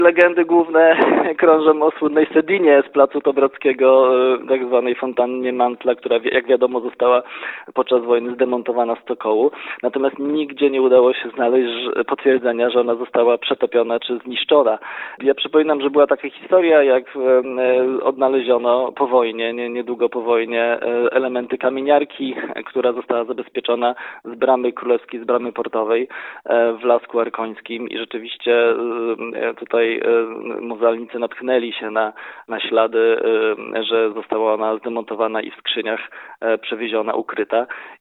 Legendy główne krążą o słynnej Sedinie z Placu Tobrowskiego, tak zwanej fontannie Mantla, która jak wiadomo została podczas wojny zdemontowana z Cocołu. Natomiast nigdzie nie udało się znaleźć potwierdzenia, że ona została przetopiona czy zniszczona. Ja przypominam, że była taka historia, jak odnaleziono po wojnie, niedługo po wojnie, elementy kamieniarki, która została zabezpieczona z bramy królewskiej, z bramy portowej w Lasku Arkońskim i rzeczywiście tutaj muzealnicy natknęli się na ślady, że została ona zdemontowana i w skrzyniach przewieziona, ukryta.